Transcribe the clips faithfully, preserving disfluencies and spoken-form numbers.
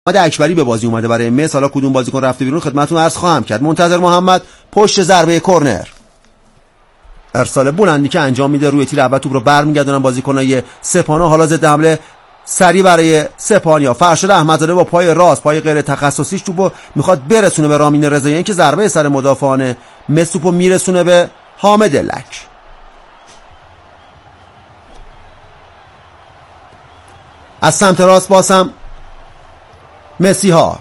اکبری به بازی اومده برای مس. حالا کدوم بازیکن رفته بیرون خدمتتون عرض خواهم کرد. منتظر محمد پشت ضربه کرنر، ارسال بلندی که انجام میده روی تیر اول، توپ رو برمیگردونن بازیکنای سپاهان. حالا ضد حمله سری برای سپاهانیا. فرشاد احمدزاده با پای راست، پای غیر تخصصیش توپو میخواد برسونه به رامین رضاییان که ضربه سر مدافعان مس توپو میرسونه به حامد لک. از سمت راست باسم مسی ها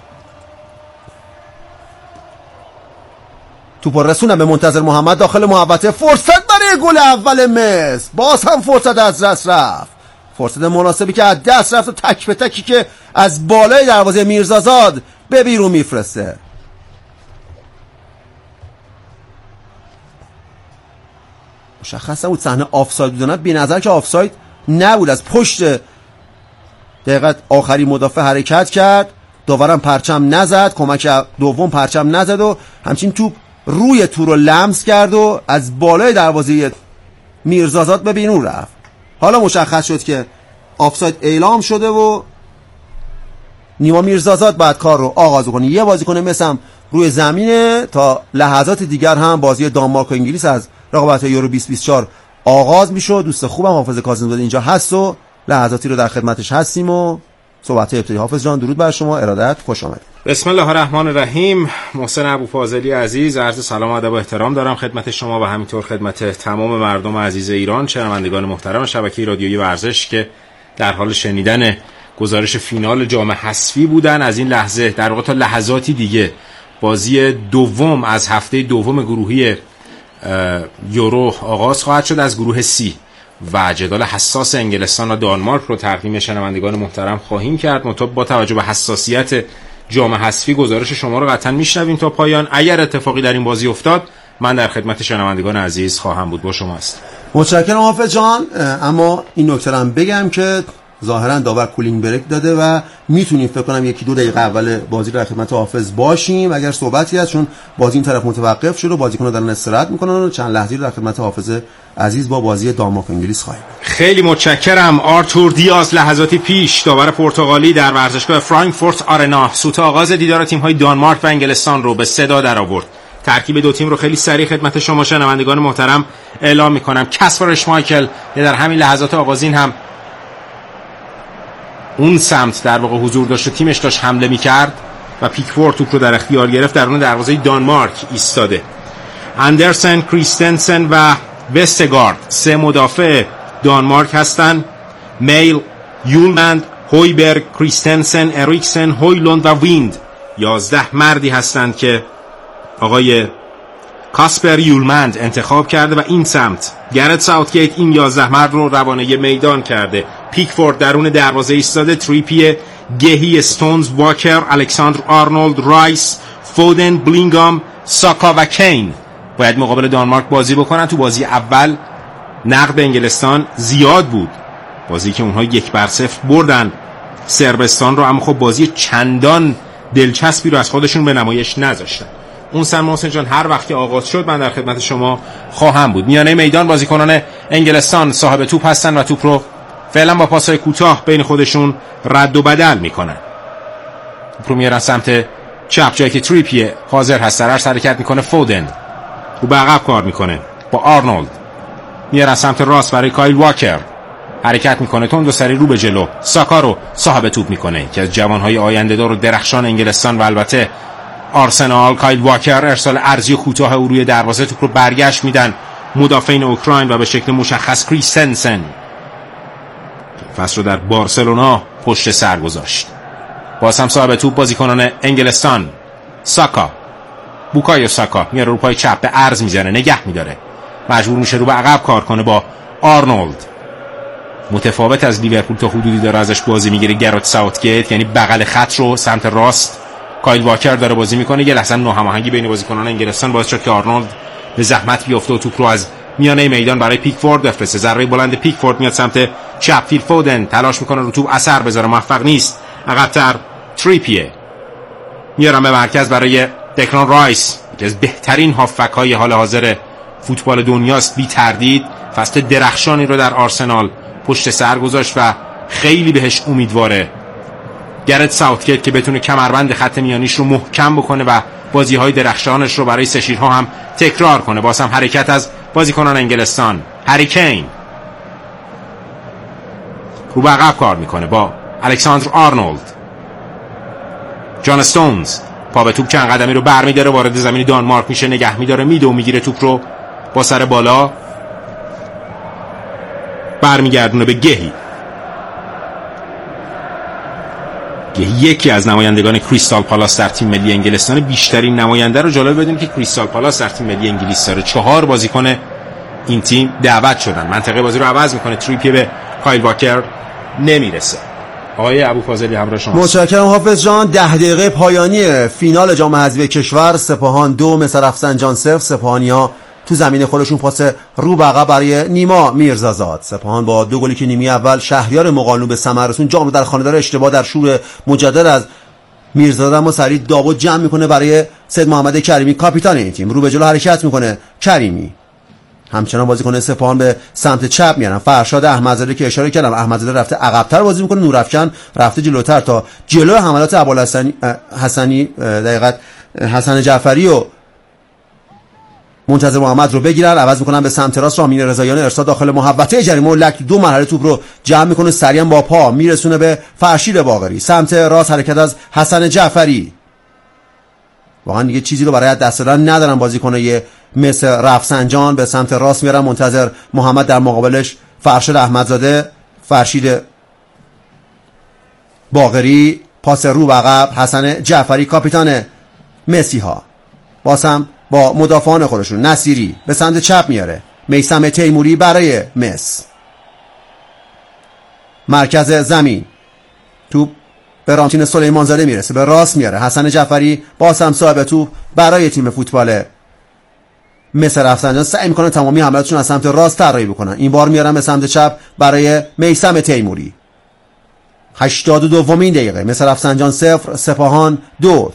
توپو رسونن به منتظر محمد داخل محوطه. فرصت برای گل اول مس. باز هم فرصت از دست رفت، فرصت مناسبی که از دست رفت و تک به تکی که از بالای دروازه میرزازاد به بیرون میفرسته. مشخص بود صحنه آفساید بود، به نظر که آفساید نبود. از پشت دقیقاً آخری مدافع حرکت کرد، داورم پرچم نزد، کمک دوم پرچم نزد و همچین توپ روی تو رو لمس کرد و از بالای دروازه میرزازاد به بیرون رفت. حالا مشخص شد که آفساید اعلام شده و نیما میرزازاد بعد کار رو آغاز کنه. یه بازیکن مثل روی زمینه تا لحظات دیگر هم بازی دانمارک و انگلیس از رقابت یورو بیست بیست و چهار آغاز میشه. دوست خوبم حافظ کاظمی‌زاده اینجا هست و لحظاتی رو در خدمتش هستیم و صحبت ابتدایی. حافظ جان درود بر شما، ارادت، خوش آمدید. بسم الله الرحمن الرحیم. محسن ابوفاضلی عزیز، عرض سلام و ادب و احترام دارم خدمت شما و همینطور خدمت تمام مردم عزیز ایران، شنوندگان محترم شبکه رادیویی ورزش که در حال شنیدن گزارش فینال جام حذفی بودن. از این لحظه در واقع تا لحظاتی دیگه بازی دوم از هفته دوم گروهی یورو آغاز خواهد شد از گروه سی و جدال حساس انگلستان و دانمارک رو تقدیم شنوندگان محترم خواهیم کرد. مطابق با توجه به حساسیت جام حذفی گزارش شما رو قطعا میشنویم تا پایان. اگر اتفاقی در این بازی افتاد من در خدمت شنوندگان عزیز خواهم بود. با شما است. متشکرم حافظ جان. اما این نکته هم بگم که ظاهرا داور کولینگ بریک داده و میتونیم فکر کنم یکی دو دقیقه اول بازی در خدمت حافظ باشیم اگر صحبتی هست، چون بازی این طرف متوقف شد و بازیکن‌ها دارن استراحت میکنن و چند لحظه در خدمت حافظ عزیز با بازی دانمارک و انگلیس خواهیم. خیلی متشکرم. آرتور دیاز لحظاتی پیش داور پرتغالی در ورزشگاه فرانکفورت آرنا سوت آغاز دیدار تیم‌های دانمارک و انگلستان رو به صدا درآورد. ترکیب دو تیم رو خیلی سریع خدمت شما شنوندگان محترم اعلام میکنم. کاسپر اشمایکل در همین لحظات آغازین هم اون سمت در واقع حضور داشت و تیمش داشت حمله میکرد و پیکفورد توپ رو در اختیار گرفت. درون دروازه دانمارک ایستاده. اندرسن، کریستنسن و وستگارد سه مدافع دانمارک هستن. میل، یولمند، هویبرگ، کریستنسن، اریکسن، هویلوند و ویند یازده مردی هستند که آقای کاسپر یولمند انتخاب کرده و این سمت گرت ساوتگیت این یازده مرد رو روانه میدان کرده. پیکفورد درون دروازه ایستاده. تریپی، گهی، استونز، واکر، الکساندر آرنولد، رایس، فودن، بلینگام، ساکا و کین باید مقابل دانمارک بازی بکنن. تو بازی اول نقد انگلستان زیاد بود، بازی که اونها یک بر صفر بردن صربستان رو، اما خب بازی چندان دلچسبی رو از خودشون به نمایش نذاشتن. اون سن محسن جان هر وقتی آغاز شد من در خدمت شما خواهم بود. میانه میدان بازیکنان انگلستان صاحب توپ هستن و توپ رو فعلا با پاسای کوتاه بین خودشون رد و بدل میکنن. توپ رو میارن سمت چپ جایی که تریپیه حاضر هست، سرش حرکت میکنه. فودن رو به عقب کار میکنه با آرنولد. میارن سمت راست برای کایل واکر، حرکت میکنه تند و سری رو به جلو. ساکا رو صاحب توپ میکنه که از جوانهای آینده دار و درخشان انگلستان و البته آرسنال. کایل واکر ارسال ارزی کوتاه او روی دروازه، توپ رو برگشت میدن مدافعین اوکراین و به شکل مشخص کریستنسن فصل رو در بارسلونا پشت سر گذاشت. باز هم صاحب توپ بازیکنان انگلستان. ساکا، بوکایو ساکا میاره رو پای چپ به عرض میزنه، نگه میداره، مجبور میشه رو به عقب کار کنه با آرنولد. متفاوت از لیورپول تا حدودی داره ازش بازی میگیره گرت ساوتگیت، یعنی بغل خط رو سمت راست کایل واکر داره بازی میکنه. یه لحظه ناهماهنگی بین بازیکنان انگلستان باعث شد که آرنولد به زحمت بیفته و توپ رو از میانه میدان برای پیکفورد بفرسته. ضربه بلند پیکفورد میاد سمت چپ. فیل فودن تلاش میکنه رو توپ اثر بذاره، موفق نیست. عقب‌تر تریپیه میارم به مرکز برای دکلان رایس که از بهترین هافبک‌های حال حاضر فوتبال دنیاست. بی تردید فصل درخشانی رو در آرسنال پشت سر گذاشت و خیلی بهش امیدواره گرت ساوتگیت که بتونه کمربند خط میانیش رو محکم بکنه و بازی‌های درخشانش رو برای سه شیرها هم تکرار کنه. باز هم حرکت از بازیکنان انگلستان. هری کین رو به عقب کار میکنه با الکساندر آرنولد. جان استونز پا به توپ چند قدمی رو برمی‌داره، وارد زمین دانمارک میشه، نگه می‌داره، میده و میگیره توپ رو با سر بالا برمیگردونه به گهی. گهی یکی از نمایندگان کریستال پالاس در تیم ملی انگلستان. بیشترین نماینده رو جالب بدونید که کریستال پالاس در تیم ملی انگلیس داره. چهار بازیکن این تیم دعوت شدن. منطقه بازی رو عوض میکنه. تریپیه به کایل واکر نمیرسه. آقای ابوفاضلی همراه شما. متشکرم حافظ جان. ده دقیقه پایانی فینال جام حذفی کشور، سپاهان دو مصر رفسنجان صفر. سپاهانی‌ها تو زمین خودشون پاس رو به عقب برای نیما میرزازاد. سپاهان با دو گلی که نیمی اول شهریار مقانلو به ثمر رسون، جام رو در خانه داره، اشتباه در شور مجدد از میرزازاد، اما سریع داوود جمع میکنه برای سید محمد کریمی کاپیتان این تیم. رو به جلو حرکت میکنه کریمی. همچنان بازیکن سپاهان به سمت چپ میارن. فرشاد احمدزاده که اشاره کردم، احمدزاده رفته عقب‌تر بازی میکنه، نورافکن رفته جلوتر تا جلو حملات ابوالحسنی حسنی دقیقاً حسن جعفری و منتظر محمد رو بگیرن، عوض میکنن به سمت راست. رامین رضاییان ارسال داخل محوطه جریمه و لک دو مرحله توپ رو جمع میکنه، سریعا با پا میرسونه به فرشید باقری. سمت راست حرکت از حسن جعفری. واقعا دیگه چیزی رو برای دست دادن ندارن بازیکنای مثل رفسنجان. به سمت راست میارن، منتظر محمد در مقابلش فرشاد احمدزاده، فرشید باقری، پاس رو به عقب حسن جعفری کاپیتان مسی ها. بازم با مدافعان خودشون نصیری به سمت چپ میاره، میثم تیموری برای مس. مرکز زمین توپ به رامتین سلیمانزاده میرسه، به راست میاره حسن جعفری، بازم صاحب توپ برای تیم فوتبال مصر رفسنجان. سعی میکنن تمامی حملاتشون از سمت راست طراحی بکنن، این بار میارن به سمت چپ برای میثم تیموری. هشتاد و دومین دقیقه، مصر رفسنجان صفر سپاهان دو.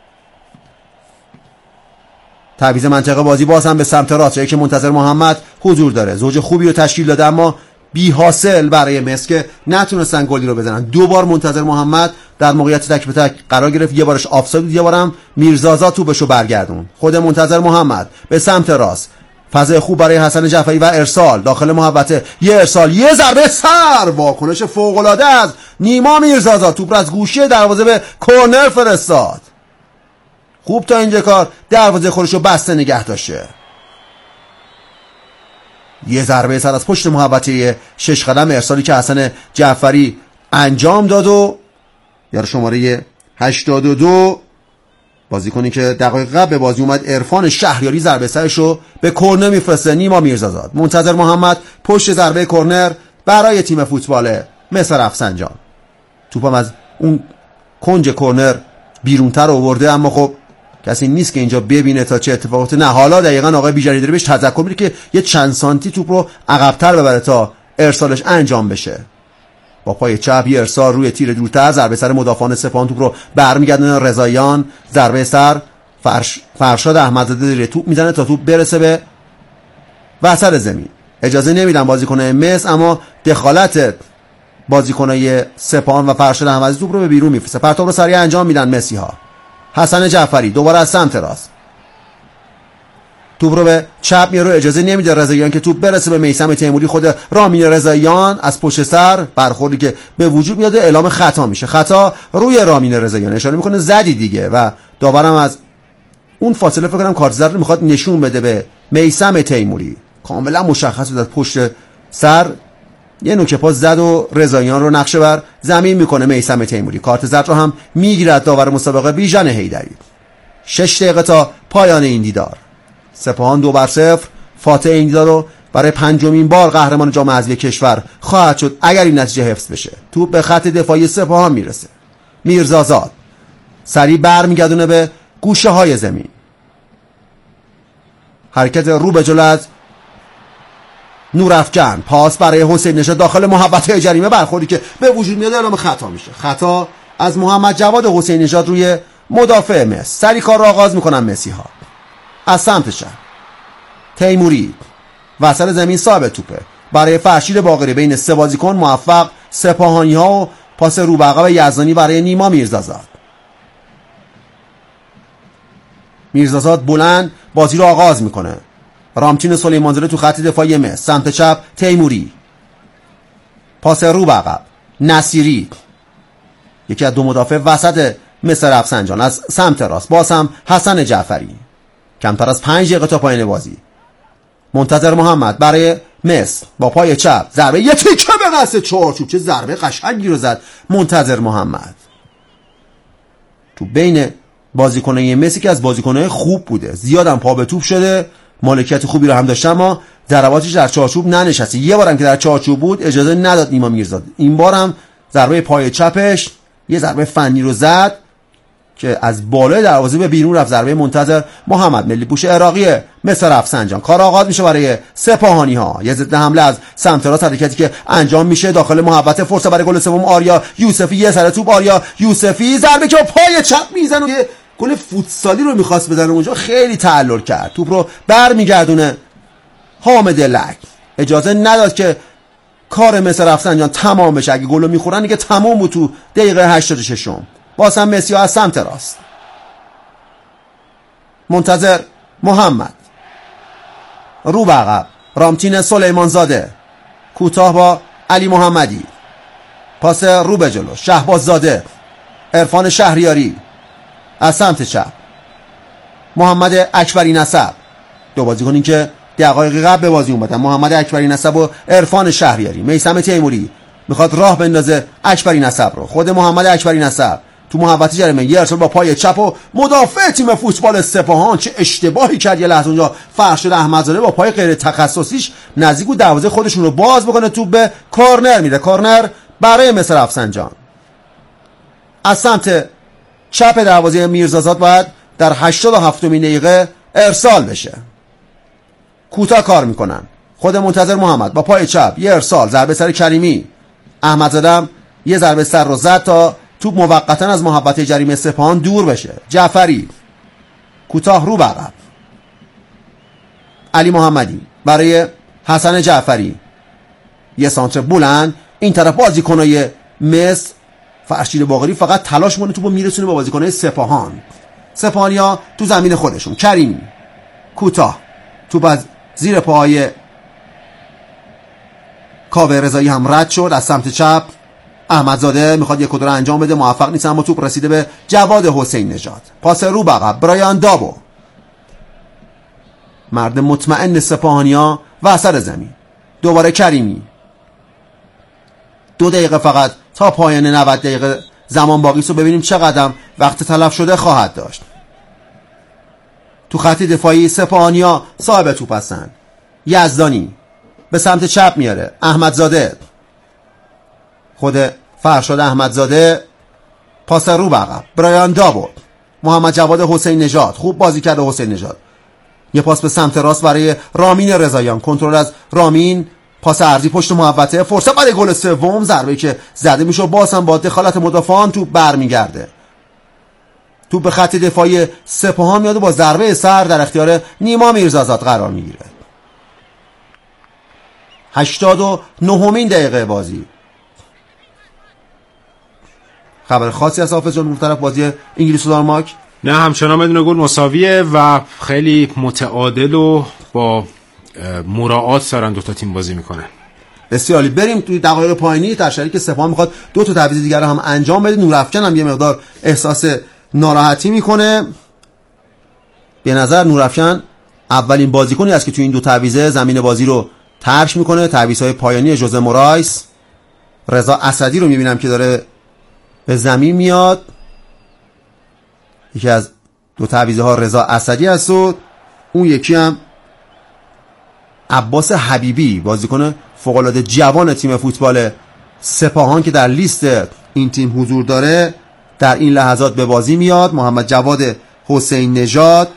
تعویض منطقه بازی باز هم به سمت راست، جایی که منتظر محمد حضور داره. زوج خوبی رو تشکیل داده اما بی حاصل برای مس که نتونستن گلی رو بزنن. دو بار منتظر محمد در موقعیت تک به تک قرار گرفت، یه بارش آفساید بود، یه بارم میرزازاد توپشو برگردون. خود منتظر محمد به سمت راست، فضای خوب برای حسن جعفری و ارسال داخل محوطه، یه ارسال، یه ضربه سر، واکنش فوق العاده از نیما میرزازاد. توپ از گوشه دروازه به کرنر فرستاد. خوب تا اینجا کار دروازه خودشو بسته نگه داشته. یه ضربه سر از پشت محوطه شش قدم، ارسالی که حسن جعفری انجام داد و یار شماره هشتاد و دو بازیکنی که دقایق قبل به بازی اومد، عرفان شهریاری، ضربه سرشو به کرنر میفرسته. نیما میرزازاد منتظر محمد پشت ضربه کرنر برای تیم فوتبال مصر رفسنجان. توپم از اون کنج کرنر بیرونتر آورده، اما خب کسی نیست که اینجا ببینه تا چه اتفاقاتی. نه، حالا دقیقاً آقای بیجانی داره بهش تذکر میده که یه چند سانتی توپ رو عقب‌تر ببره تا ارسالش انجام بشه. با پای چپ یه ارسال روی تیر دورتر، ضربه سر مدافعان سپاهان، توپ رو برمیگردونه رضاییان، ضربه سر فرش فرشاد احمدزاده داره توپ میزنه تا توپ برسه به وسط زمین. اجازه نمیدن بازیکن‌های مس، اما دخالت بازیکن‌های سپاهان و فرشاد احمدزاده توپ رو به بیرون میفرسته. پرتاب رو سریع انجام میدن مسی ها. حسن جعفری دوباره از سمت راست توپ رو به چپ میاره، اجازه نمیده رضاییان که توپ برسه به میثم تیموری. خود رامین رضاییان از پشت سر برخوردی که به وجود میاد اعلام خطا میشه. خطا روی رامین رضاییان، اشاره میکنه زدی دیگه و داورم از اون فاصله فکر کنم کارت زرد رو میخواد نشون بده به میثم تیموری. کاملا مشخص بود از پشت سر یه نوک پا زد و رضاییان رو نقشه بر زمین میکنه میثم تیموری. کارت زرد رو هم میگیرد داور مسابقه بیژن حیدری. شش دقیقه تا پایان این دیدار. سپاهان دو بر صفر فاتح این دیدار رو برای پنجمین بار قهرمان جام حذفی کشور خواهد شد اگر این نتیجه حفظ بشه. توپ به خط دفاعی سپاهان میرسه. میرزازاد سریع برمیگردونه به گوشه های زمین. حرکت رو به جلو از نورافکن، پاس برای حسین نژاد داخل محوطه جریمه، برخوردی که به وجود میاد اعلام خطا میشه. خطا از محمد جواد حسین نژاد روی مدافع مس. سری کار رو آغاز میکنن مسی ها از سمت چپ. تیموری وسط زمین صاحب توپه برای فرشید باقری، بین سه بازیکن موفق سپاهانی ها و پاس رو به عقب یزدانی برای نیما میرزازاد. میرزازاد بلند بازی رو آغاز میکنه. رامتین سلیمانزاده تو خط دفاعی مصر، سمت چپ تیموری، پاس رو به عقب نصیری، یکی از دو مدافع وسط مصر رفسنجان از سمت راست، باز هم حسن جعفری. کمتر از پنج دقیقه تا پایان بازی. منتظر محمد برای مصر با پای چپ ضربه یه تیکه به قصد چارچوب. چه ضربه قشنگی رو زد منتظر محمد. تو بین بازیکنای مصر که از بازیکنای خوب بوده، زیادم پا به توپ شده، مالکیت خوبی رو هم داشته، اما ضرباتش در چارچوب ننشسته. یه بارم که در چارچوب بود اجازه نداد نیما میرزاده. این بارم ضربه پای چپش یه ضربه فنی رو زد که از بالای دروازه به بیرون رفت. ضربه منتظر محمد، ملی پوش عراقی مصر رفسنجان. کار آغاز میشه برای سپاهانی ها. یه ضد حمله از سمت راست، حرکتی که انجام میشه داخل محوطه. فرصت برای گل سوم آریا یوسفی. یه سر توپ آریا یوسفی، ضربه که پای چپ میزنه. یه گل فوتسالی رو میخواست بزنه اونجا، خیلی تعلل کرد. توپ رو برمیگردونه حامد لک. اجازه نداد که کار مصر رفسنجان تمام بشه. اگه گل رو میخورن دیگه تمام بود. تو دقیقه هشتاد و شش باز هم مسی از سمت راست، منتظر محمد رو به عقب، رامتین سلیمانزاده کوتاه با علی محمدی، پاس رو به جلو شهباز زاده، عرفان شهریاری از سمت چپ، محمد اکبری نسب. دو بازیکنی که دقایق قبل به بازی اومدن، محمد اکبری نسب و عرفان شهریاری. میثم تیموری میخواد راه بندازه اکبری نسب رو. خود محمد اکبری نسب تو محوطه جریمه، یه ارسال با پای چپ و مدافع تیم فوتبال سپاهان چه اشتباهی کرد. یه لحظه اونجا فرشاد احمدزاده با پای غیر تخصصیش نزدیک بود دروازه خودشون رو باز بکنه. توپ به کورنر میره. کورنر برای مصر رفسنجان. از سمت چپ دروازه میرزازاد باید در هشتاد و هفتمین دقیقه ارسال بشه. کوتاه کار میکنن. خود منتظر محمد با پای چپ یه ارسال، ضربه سر کریمی. احمدزاده یه ضربه سر رو زد تا توپ موقتا از محوطه جریمه سپاهان دور بشه. جعفری کوتاه رو به عقب، علی محمدی برای حسن جعفری، یه سانتر بلند این طرف. بازیکنای مصر، فرشید باقری فقط تلاش مونه توپو میرسونه با بازیکنای سپاهان. سپاهانیا تو زمین خودشون. کریمی کوتاه، توپ از زیر پاهای کاوه رضایی هم رد شد. از سمت چپ احمدزاده میخواد یک کدر انجام بده، موفق نیست، اما توپ رسیده به جواد حسین نژاد. پاس رو به عقب برایان دابو، مرد مطمئن سپاهانیا وسط زمین. دوباره کریمی. دو دقیقه فقط تا پایان نود دقیقه زمان باقی است و ببینیم چقدر وقت تلف شده خواهد داشت. تو خط دفاعی سپاهانیا صاحب توپ هستن. یزدانی به سمت چپ میاره، احمدزاده، خود فرشاد احمدزاده، پاس رو به عقب برایان دابو، محمد جواد حسین نژاد. خوب بازی کرده حسین نژاد. یه پاس به سمت راست برای رامین رضاییان. کنترل از رامین، پاس عرضی پشت محوطه. فرصت برای گل سوم، ضربه‌ای که زده میشه باز هم با دخالت مدافعان توپ برمیگرده. توپ به خط دفاعی سپاهان میاد و با ضربه سر در اختیار نیما میرزازاد قرار میگیره. هشتاد و نهمین دقیقه بازی. خبر خاصی از حافظ جان مختلف بازی انگلیس و دانمارک؟ نه، همچنان بدون گل مساویه و خیلی متعادل و با مراعات دارن دو تا تیم بازی میکنن. بسیار عالی. بریم توی دقایق پایانی در شرایطی که سپاهان میخواد دو تا تعویض دیگر هم انجام بده. نورافکن هم یه مقدار احساس ناراحتی میکنه. به نظر نورافکن اولین بازیکنی است که توی این دو تعویض زمین بازی رو ترک میکنه. تعویضهای پایانی ژوزه مورایس، رضا اسدی رو میبینم که داره به زمین میاد. یکی از دو تعویض ها رضا اسدی هست و اون یکی هم عباس حبیبی، بازیکن فوق العاده جوان تیم فوتبال سپاهان که در لیست این تیم حضور داره، در این لحظات به بازی میاد. محمد جواد حسین نژاد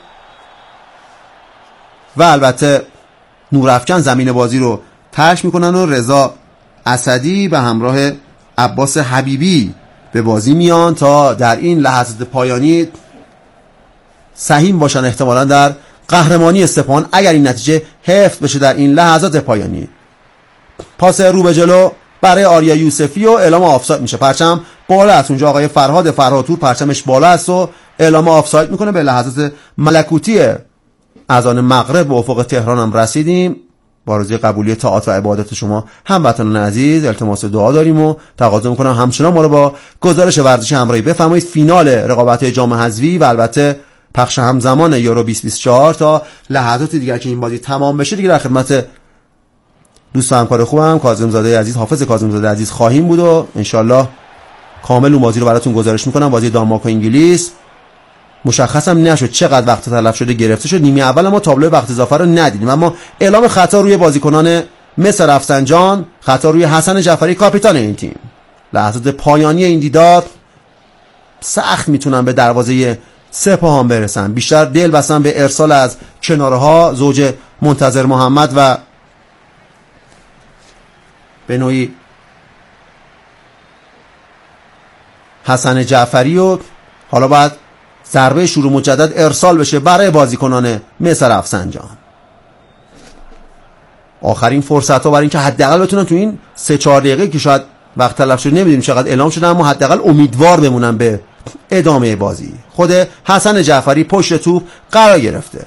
و البته نورافکن زمین بازی رو ترک میکنن و رضا اسدی به همراه عباس حبیبی به بازی میان تا در این لحظات پایانی سهیم باشن احتمالاً در قهرمانی سپاهان اگر این نتیجه حفظ بشه در این لحظات پایانی. پاس رو به جلو برای آریا یوسفی و اعلام آفساید میشه. پرچم بالا است اونجا، آقای فرهاد فرهادپور پرچمش بالا است و اعلام آفساید میکنه. به لحظات ملکوتی اذان مغرب به افق تهران هم رسیدیم. با آرزوی قبولی طاعات و عبادت شما هموطنان عزیز التماس دعا داریم و تقاضا میکنم همچنان ما رو با گزارش ورزشی همراهی بفرمایید. فینال رقابت جام حذفی و البته پخش همزمان یورو بیست بیست و چهار تا لحظات دیگر که این بازی تمام بشه دیگه در خدمت دوست و همکار خوبم کاظم زاده عزیز، حافظ کاظم زاده عزیز خواهیم بود و انشالله کامل اون بازی رو براتون گزارش میکنم. بازی دانمارک و انگلیس مشخصم نشد چقدر وقت تلف شده گرفته شد. نیمه اول ما تابلو وقت اضافه رو ندیدیم، اما اعلام خطا روی بازیکنان مس رفسنجان، خطا روی حسن جعفری کاپیتان این تیم. لحظات پایانی این دیدار سخت میتونن به دروازه سپاهان برسن. بیشتر دل بستن به ارسال از کنارها زوج منتظر محمد و به نوعی حسن جعفری و حالا باید ضربه شروع مجدد ارسال بشه برای بازیکنان مس رفسنجان. آخرین فرصت ها برای اینکه حداقل بتونن تو این سه چهار دقیقه که شاید وقت تلف شده نمیدونیم چقدر اعلام شده، اما حداقل امیدوار بمونن به ادامه بازی. خود حسن جعفری پشت توپ قرار گرفته.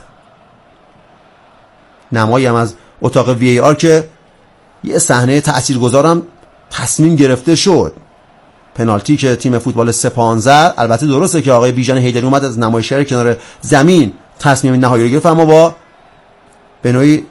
نمایی هم از اتاق وی ای آر که یه صحنه تاثیرگذارم تصمیم گرفته شد. پنالتی که تیم فوتبال سپاهان زد، البته درسته که آقای بیژن حیدری اومد از نمایشگر کنار زمین تصمیم نهایی رو گرفت، اما با به نوعی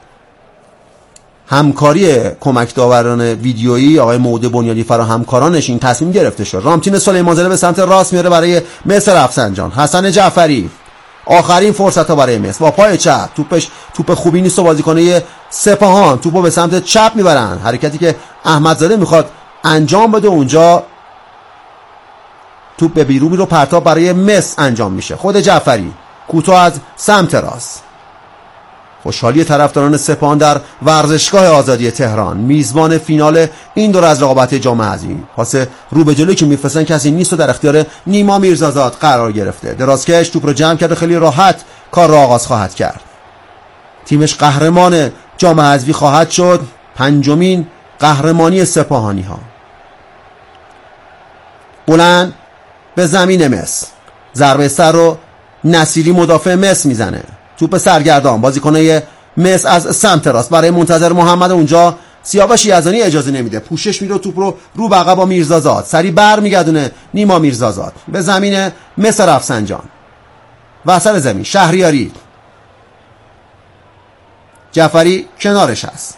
همکاری کمک داوران ویدیویی آقای موده بنیادی فرا همکارانش این تصمیم گرفته شد. رامتین سلیمانزاده به سمت راست میاره برای مس رفسنجان. حسن جعفری آخرین فرصت ها برای مس با پای چپ، توپش توپ خوبی نیست و بازیکنای سپاهان توپو به سمت چپ میبرن. حرکتی که احمدزاده میخواد انجام بده اونجا توپ به بیرون رو پرتاب برای مس انجام میشه. خود جعفری کوتاه از سمت راست. خوشحالی طرفداران سپاهان در ورزشگاه آزادی تهران، میزبان فینال این دور از رقابت جام حذفی. پاس رو به جلوی که میفرستن کسی نیست و در اختیار نیما میرزازاد قرار گرفته. درازکش توپ رو جمع کرده، خیلی راحت کار را آغاز خواهد کرد. تیمش قهرمان جام حذفی خواهد شد، پنجمین قهرمانی سپاهانی ها. بلند به زمین مس، ضربه سر رو نصیری مدافع مس میزنه. توپ سرگردان بازیکنای مس از سمت راست برای منتظر محمد، اونجا سیاوش یزدانی اجازه نمیده، پوشش میره، توپ رو رو به عقب با میرزازاد سری بر میگردونه. نیما میرزازاد به زمین مس رفسنجان، وسط زمین شهریاری، جعفری کنارش هست.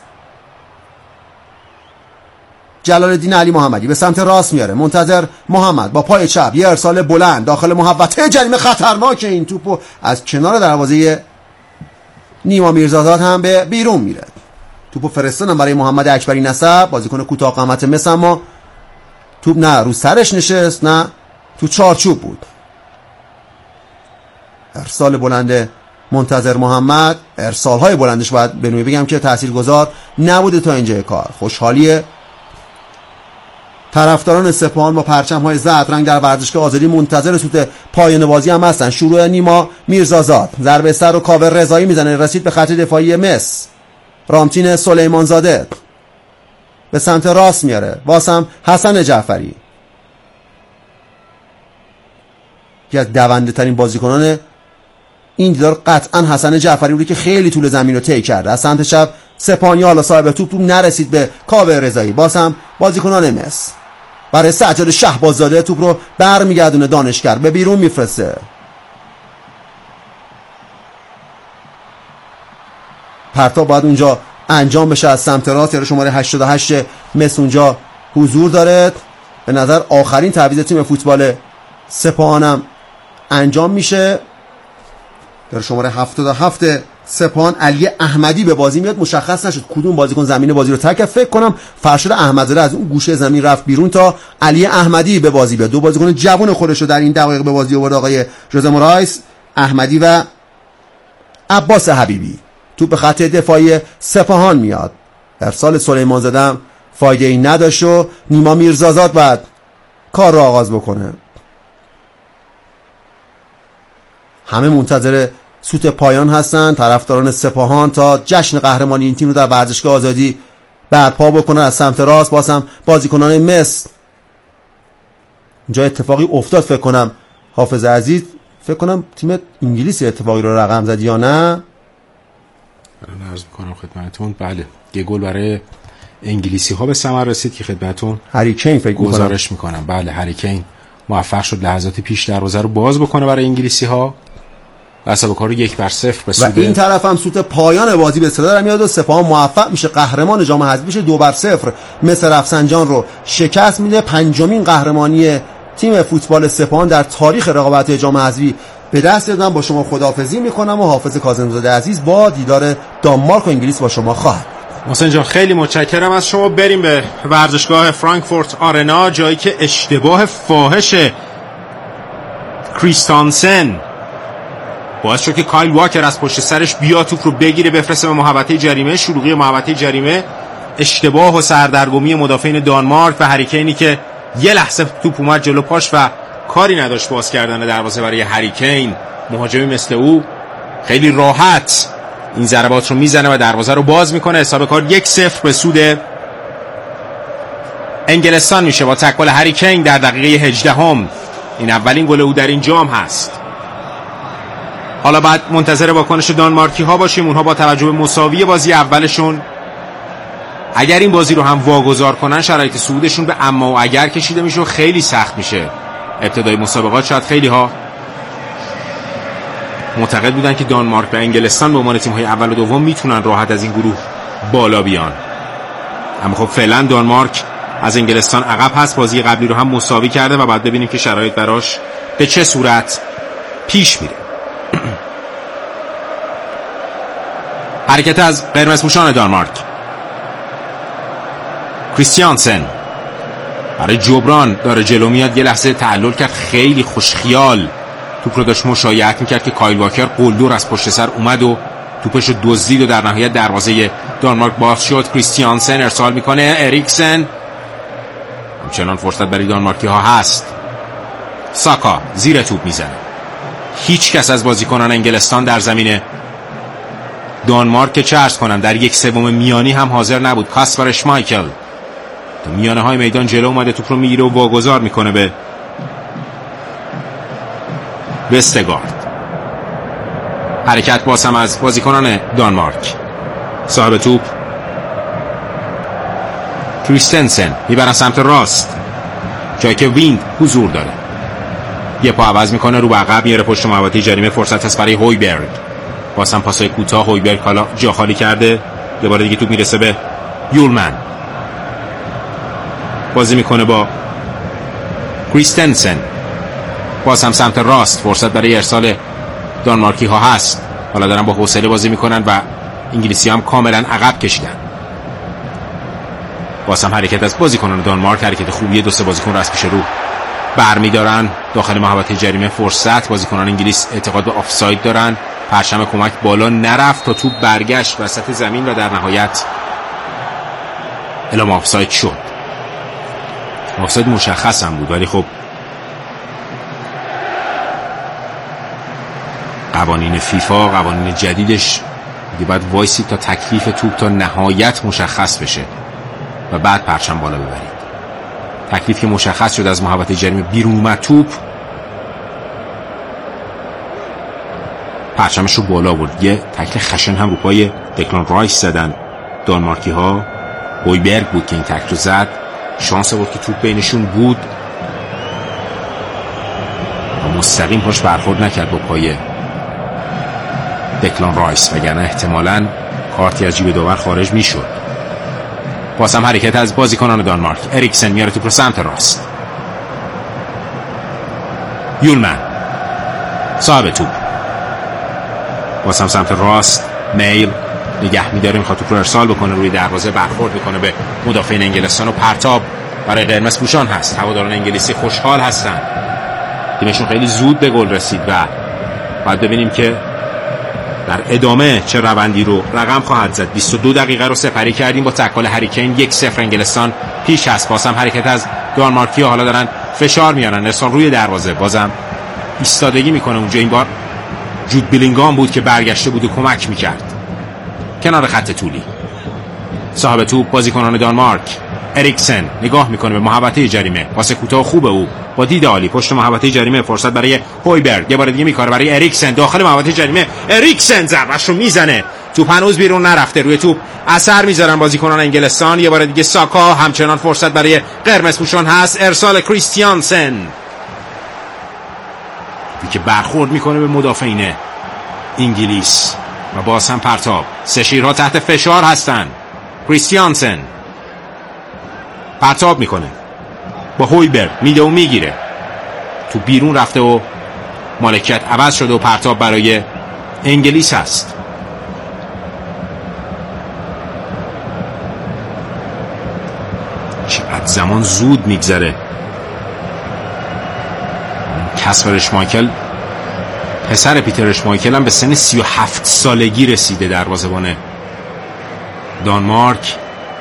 جلال الدین علی محمدی به سمت راست میاره، منتظر محمد با پای چپ یه ارسال بلند داخل محوطه جریمه خطرناک. این توپو از کنار دروازه نیما میرزازاد هم به بیرون میره. توپو فرستادن برای محمد اکبری نسب، بازیکن کوتاه قامت مس، اما توپ نه رو سرش نشست نه تو چارچوب بود. ارسال بلند منتظر محمد، ارسال های بلندش باید به نوعی بگم که تاثیرگذار نبوده تا اینجای کار. خوشحالی طرفداران سپاهان با پرچم های زرد رنگ در ورزشگاه آزادی منتظر سوت پایان بازی هم هستن. شروع نیما میرزازاد، ضربه سر رو کاور رضایی میزنه، رسید به خط دفاعی مس. رامتین سلیمانزاده به سمت راست میاره، واسم حسن جعفری که از دونده ترین بازیکنان این دیدار قطعا حسن جعفری بوده که خیلی طول زمین رو طی کرده. از سمت چپ سپاهانی حالا صاحب توپ توپ نرسید به کاوه رضایی، باز هم بازیکنان مس برای سجاد شهباززاده توپ رو برمیگردونه، دانشگر به بیرون میفرسته. پرتاب باید اونجا انجام بشه از سمت راست، یعنی شماره هشتاد و هشت مس اونجا حضور داره. به نظر آخرین تعویض تیم فوتبال سپاهانم انجام میشه. در شماره هفتاد و هفت سپاهان علی احمدی به بازی میاد. مشخص نشد کدوم بازیکن زمین بازی رو ترک کرد. فکر کنم فرشاد احمدزاده از اون گوشه زمین رفت بیرون تا علی احمدی به بازی بیاد. دو بازیکن جوان خودش رو در این دقایق به بازی آورد آقای ژوزه مورایس، احمدی و عباس حبیبی. توپ به خط دفاعی سپاهان میاد. ارسال سلیمانزاده فایده ای نداشت و نیما میرزازاد بعد کار رو آغاز بکنه. همه منتظر سوت پایان هستن طرفداران سپاهان تا جشن قهرمانی این تیم رو در ورزشگاه آزادی برپا بکنن از سمت راست. بازم بازیکنان مصر اینجا اتفاقی افتاد، فکر کنم حافظ عزیز، فکر کنم تیم انگلیسی اتفاقی رو رقم زد یا نه. الان عرض می‌کنم خدمتتون بله یه گل برای انگلیسی ها به ثمر رسید که خدمتتون هری کین فکر می‌کنم گزارش می‌کنم. بله هری کین موفق شد لحظات پیش دروازه رو باز بکنه برای انگلیسی ها و حساب کار یک بر صفر به سود. و این طرف هم سوت پایان بازی به اصطلاح میاد و سپاهان موفق میشه قهرمان جام حذفی بشه، دو بر صفر مثل رفسنجان رو شکست میده. پنجمین قهرمانی تیم فوتبال سپاهان در تاریخ رقابت جام حذفی به دست دادن. با شما خداحافظی میکنم و حافظ کاظم‌زاده عزیز با دیدار دانمارک و انگلیس با شما خواهد. محسن جان خیلی متشکرم از شما. بریم به ورزشگاه فرانکفورت آرنا، جایی که اشتباه فاحش کریستانسن باعث شد که کایل واکر از پشت سرش بیا توپ رو بگیره بفرسته به محوطه جریمه. شلوغی محوطه جریمه، اشتباه و سردرگمی مدافعین دانمارک و هری کینی که یه لحظه توپ اومد جلو پاش و کاری نداشت باز کردن دروازه برای هری کین. مهاجمی مثل او خیلی راحت این ضربات رو میزنه و دروازه رو باز میکنه. حساب کار یک صفر به سود انگلستان میشه با تکل هری کین در دقیقه هجدهم. این اولین گل او در این جام هست. حالا بعد منتظر واکنش دانمارکی ها باشیم. اونها با توجه به مساوی بازی اولشون اگر این بازی رو هم واگذار کنن شرایط صعودشون به اما و اگر کشیده میشه و خیلی سخت میشه. ابتدای مسابقات شاید خیلی ها معتقد بودن که دانمارک و انگلستان به عنوان تیم های اول و دوم میتونن راحت از این گروه بالا بیان، اما خب فعلا دانمارک از انگلستان عقب هست. بازی قبلی رو هم مساوی کرده و بعد ببینیم که شرایط براش به چه صورت پیش میره. حرکت از قرمزپوشان دانمارک، کریستیانسن برای جبران داره جلو میاد. یه لحظه تعلل کرد، خیلی خوشخیال توپ رو داشت مشایعت میکرد که کایل واکر قلدور از پشت سر اومد و توپش رو دزدید و در نهایت دروازه دانمارک باز شد. کریستیانسن ارسال میکنه، اریکسن همچنان فرصت برای دانمارکی ها هست. ساکا زیر توپ میزنه. هیچ کس از بازیکنان انگلستان در زمین دانمارک که چه عرض کنم در یک سوم میانی هم حاضر نبود. کاسپر اشمایکل تو میانه های میدان جلو اومده، توپ رو میگیره و واگذار میکنه به وستگارد. حرکت باز هم از بازیکنان دانمارک. صاحب توپ کریستنسن میبرن سمت راست جایی که ویند حضور داره. یه پا عوض میکنه رو به عقب میاره پشت محوطه جریمه. فرصت هست برای هویبرگ. باز هم پاسای کوتاه. هویبرگ حالا جا خالی کرده. یه بار دیگه توپ میرسه به یولمن. بازی میکنه با کریستنسن. باز هم سمت راست. فرصت برای ارسال دانمارکی ها هست. حالا دارن با حوصله بازی میکنن و انگلیسی هم کاملا عقب کشیدن. باز هم حرکت از بازیکنان دانمارک، حرکت خوبیه. دو سه بازیکن رو از پیش رو برمیدارن داخل محوطه جریمه. فرصت. بازیکنان انگلیس اعتقاد به آفساید دارن. پرچم کمک بالا نرفت تا توپ برگشت وسط زمین و در نهایت اعلام آفساید شد. آفساید مشخص هم بود ولی خب قوانین فیفا، قوانین جدیدش دیگه باید وایسی تا تکلیف توپ تا نهایت مشخص بشه و بعد پرچم بالا ببرید. تکلیف که مشخص شد از محوطه جریمه بیرون اومد توپ، پرچمش رو بالا برد. یه تکل خشن هم رو پای دکلان رایس زدن دانمارکی ها. هویبرگ بود که این تکل رو زد. شانس بود که توپ بینشون بود و مستقیم پاش برخورد نکرد با پای دکلان رایس، وگرنه احتمالاً کارتی از جیب داور خارج میشد. باز هم حرکت از بازیکنان دانمارک. اریکسن میاره توپ رو سمت راست. یولمن صاحب توپ. باز هم سمت راست. میل نگه میداره، میخواد توپ رو ارسال بکنه روی دروازه، برخورد میکنه به مدافعین انگلستان و پرتاب برای قرمز پوشان هست. هواداران انگلیسی خوشحال هستن، تیمشون خیلی زود به گل رسید و باید ببینیم که در ادامه چه روندی رو رقم خواهد زد. بیست و دو دقیقه رو سپری کردیم با تکل هری کین. یک صفر انگلستان پیش هست. بازم حرکت از دانمارکی ها، حالا دارن فشار میارن. ارسال روی دروازه، بازم ایستادگی میکنه اونجا. این بار جود بیلینگام بود که برگشته بود و کمک میکرد کنار خط طولی. صاحب توپ بازیکنان دانمارک. اریکسن نگاه میکنه به محوطه جریمه، پاس کوتاه خوبه او با دید عالی پشت محوطه جریمه، فرصت برای هویبرگ، یه بار دیگه میکاره برای اریکسن داخل محوطه جریمه. اریکسن ضربه‌اش رو میزنه، توپ هنوز بیرون نرفته، روی توپ اثر میذارن بازیکنان انگلستان. یه بار دیگه ساکا، همچنان فرصت برای قرمز پوشان هست، ارسال کریستیانسن که برخورد میکنه به مدافعین انگلیس و باز هم پرتاب. سه شیرها تحت فشار هستن. کریستیانسن پرتاب میکنه با هویبرگ، میده و میگیره، تو بیرون رفته و مالکیت عوض شده و پرتاب برای انگلیس هست. چقدر زمان زود میگذره. کاسپر اشمایکل پسر پیتر اشمایکل هم به سن سی و هفت سالگی رسیده، دروازه‌بان دانمارک.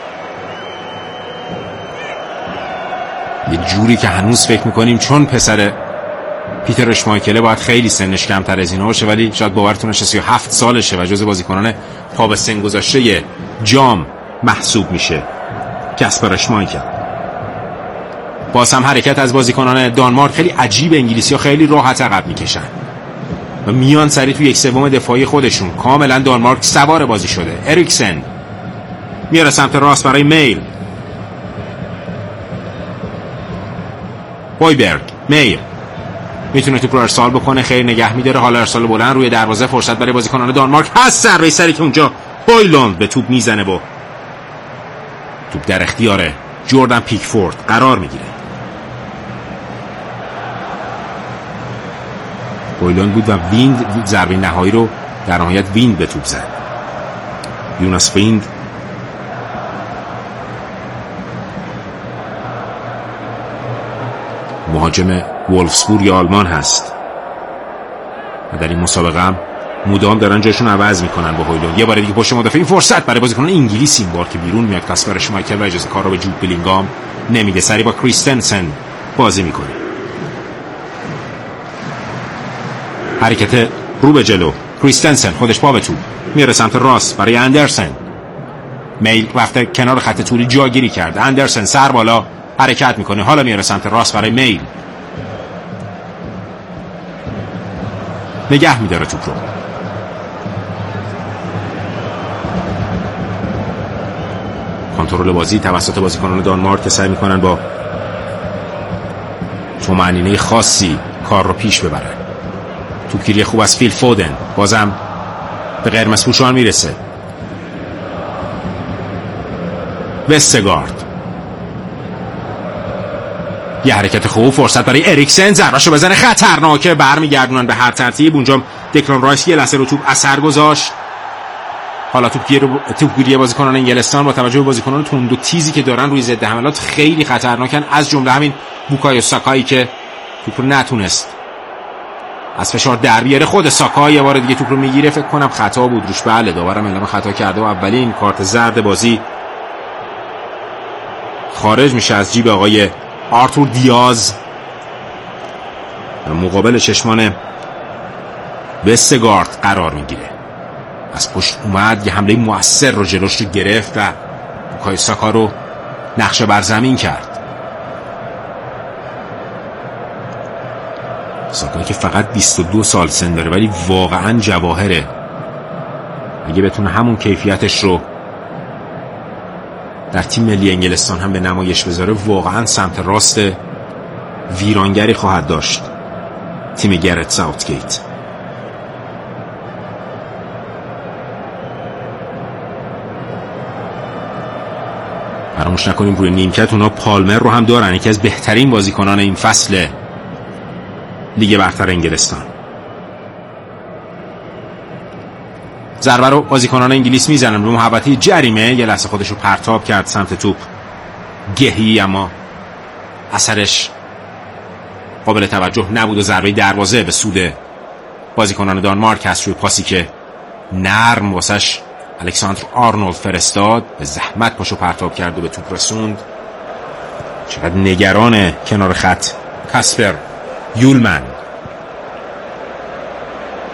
یه جوری که هنوز فکر میکنیم چون پسر پیتر اشمایکله باید خیلی سنش کمتر از اینا باشه، ولی شاید باورتون نشه سی و هفت سالشه و جز بازیکنان پا به سن گذاشته جام محسوب میشه. کاسپر اشمایکل. باز هم حرکت از بازیکنان دانمارک خیلی عجیب، انگلیسی ها خیلی راحت عقب میکشن و میان سری تو یک سوم دفاعی خودشون. کاملا دانمارک سوار بازی شده. اریکسن میاره سمت راست برای میل. هویبرگ، میل میتونه توپ رو ارسال بکنه، خیر نگه میداره، حالا ارسال بلند روی دروازه، فرصت برای بازیکنان دانمارک هست. ضربه سری که اونجا هویلند به توپ میزنه و توپ در اختیار جردن پیکفورد قرار میگیره. هویلند بود و ویند ضربه نهایی رو در نهایت ویند به توپ زد. یوناس ویند مهاجم وولفسبورگ آلمان هست و در این مسابقه هم مدام دارن جاشون عوض میکنن با هویلند. یه بار دیگه پشت مدافع، این فرصت برای بازیکنان انگلیس این بار که بیرون میاد. کاسپر اشمایکل و اجازه کار رو به جود بلینگام نمیده، سری با کریستنسن بازی میکنه. حرکت رو به جلو، کریستنسن خودش پا به توپ میاره سمت راست برای اندرسن. میل رفته کنار خط طولی جاگیری کرد. اندرسن سر بالا حرکت میکنه، حالا میاره سمت راست برای میل، نگه میداره توپ رو. کنترل بازی توسط بازیکنان دانمارک که سعی میکنن با طمأنینه خاصی کار رو پیش ببرن. توپگیری خوب از فیل فودن، بازم به قرمز پوشان میرسه. وستگارد، یه حرکت خوب، فرصت برای اریکسن، ضربه‌شو بزنه، خطرناکه، برمیگردونن به هر ترتیب. اونجا دکلان رایس یه لحظه رو توپ اثر گذاشت. حالا توپگیری توپگیری بازیکنان انگلستان با توجه به بازیکنان تند و تیزی که دارن روی ضد حملات خیلی خطرناکن، از جمله همین بوکایو ساکایی که توپ رو نتونست از فشار در بیاره. خود ساکا یه بار دیگه توپ رو میگیره، فکر کنم خطا بود روش، بله داورم اعلام خطا کرده و اولین کارت زرد بازی خارج میشه از جیب آقای آرتور دیاز. مقابل چشمان وستگارد قرار میگیره، از پشت اومد، یه حمله مؤثر رو جلوش رو گرفت و بوکایو ساکا رو نقشه بر زمین کرد. ساکا که فقط بیست و دو سال سن داره ولی واقعا جواهره. اگه بتونه همون کیفیتش رو در تیم ملی انگلستان هم به نمایش بذاره، واقعا سمت راست ویرانگری خواهد داشت تیم گرت ساوتگیت. فراموش نکنیم روی نیمکت اونا پالمر رو هم دارن، یکی از بهترین بازیکنان این فصل لیگ برتر انگلستان. ضربه رو بازیکنان انگلیس میزنن به محوطه جریمه، یه لحظه خودش رو پرتاب کرد سمت توپ گهی، اما اثرش قابل توجه نبود و ضربه دروازه به سود بازیکنان دانمارک هست روی پاسی که نرم واسش الکساندر آرنولد فرستاد، به زحمت پاشو پرتاب کرد و به توپ رسوند. چقدر نگرانه کنار خط کاسپر یولمن.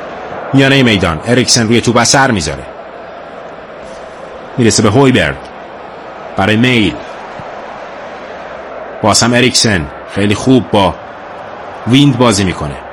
میانه میدان اریکسن روی توپ اثر میذاره، میرسه به هویبرگ. برای میل. باز هم اریکسن خیلی خوب با ویند بازی میکنه.